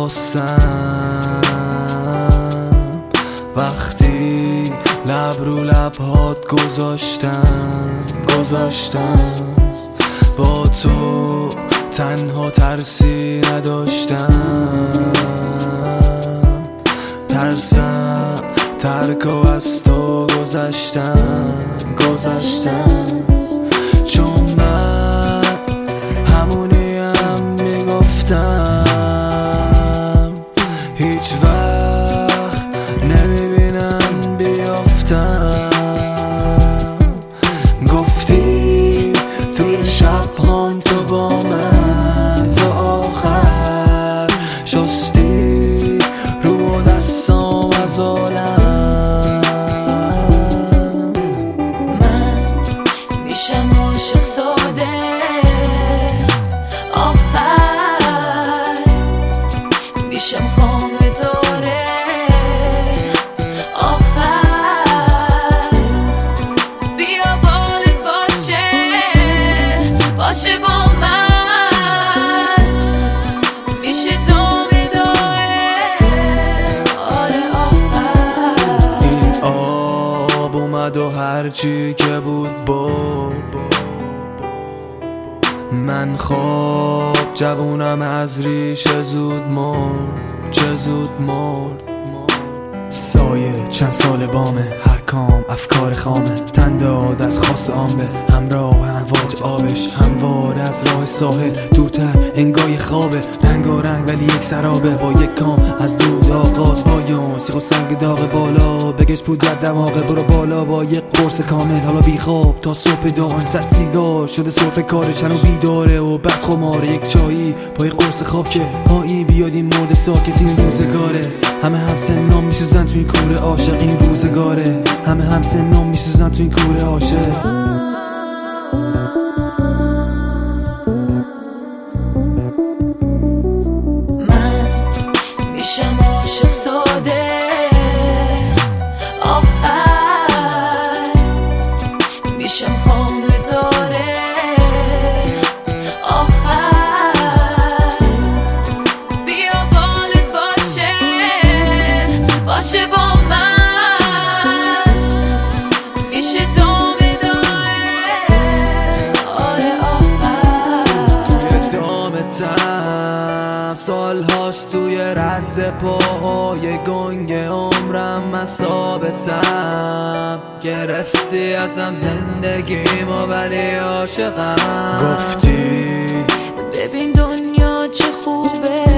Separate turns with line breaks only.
نخواستم وقتی لب رو لبهات گذاشتم با تو تنها ترسی نداشتم، ترسم ترک و از تو گذشتم چون من همونیم میگفتم هیچ وقت نمیبینم بیافتم. گفتی توی شب هم تو با من تا آخر شستی رو دستام از عالم.
من میشم عاشق ساده آخر میشم خامه داره آخر بیا بالت باشه با من میشه دامه آره آخر.
این آب اومد و هرچی که بود من خواب جوونم از ریشه زود مرد سایه چند سال بامه، هر کام افکار خامه، تن داد از خاص عامه، همراه امواج آبش هموار از راه ساحل دورتر انگای خوابه، رنگارنگ ولی یک سرابه، با یک کام از دود آغاز پایان سیخ و سنگ داغ بالا بگش پودر دماغه برو بالا با یک قرص کامل، حالا بی خواب تا صبح داغن صد سیگار شده سرفه کاره چنو بیداره و بد خماره، یک چایی با یک قرص خواب که پایی بیاد این مرد ساکت این روزگاره، همه هم سنام میسوزن تو این کوره عاشق این روزگاره، همه هم سنام میسوزن تو این کوره عاشق.
من میشم عاشق ساده آخر میشم خامه داره آخر بیا بالت باشه با من میشه دامه آره آخر.
توی دامتم سال هاست توی رد پاهای گنگ عمرم من ثابتم، گرفتی ازم زندگیمو ولی عاشقم. گفتی
ببین دنیا چه خوبه